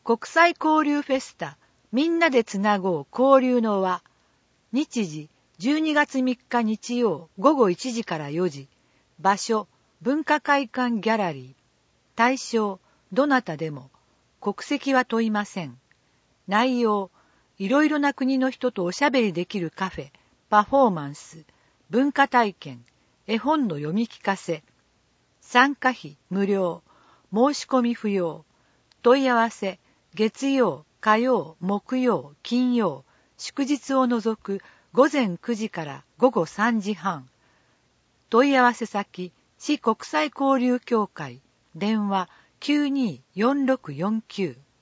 国際交流フェスタ、みんなでつなごう交流の輪。日時、12月3日日曜午後1時から4時。場所、文化会館ギャラリー。対象、どなたでも。国籍は問いません。内容、いろいろな国の人とおしゃべりできるカフェ、パフォーマンス、文化体験、絵本の読み聞かせ。参加費無料、申し込み不要。問い合わせ、月曜、火曜、木曜、金曜、祝日を除く午前9時から午後3時半。問い合わせ先、市国際交流協会、電話924649。